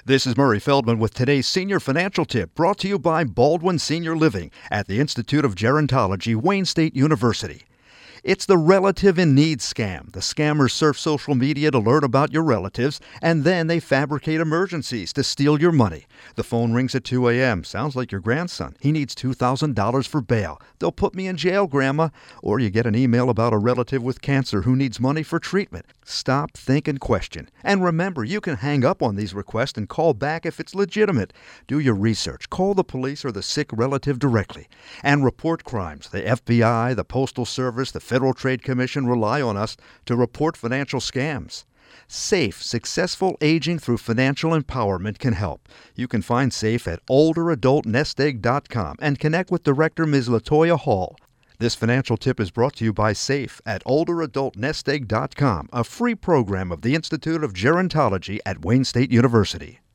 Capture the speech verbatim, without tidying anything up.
This is Murray Feldman with today's Senior Financial Tip, brought to you by Baldwin Senior Living at the Institute of Gerontology, Wayne State University. It's the relative in need scam. The scammers surf social media to learn about your relatives, and then they fabricate emergencies to steal your money. The phone rings at two a.m. Sounds like your grandson. He needs two thousand dollars for bail. They'll put me in jail, Grandma. Or you get an email about a relative with cancer who needs money for treatment. Stop, think, and question. And remember, you can hang up on these requests and call back if it's legitimate. Do your research. Call the police or the sick relative directly. And report crimes. The F B I, the Postal Service, the Federal Trade Commission rely on us to report financial scams. SAFE, Successful Aging Through Financial Empowerment, can help. You can find SAFE at older adult nest egg dot com and connect with Director Miz Latoya Hall. This financial tip is brought to you by SAFE at older adult nest egg dot com, a free program of the Institute of Gerontology at Wayne State University.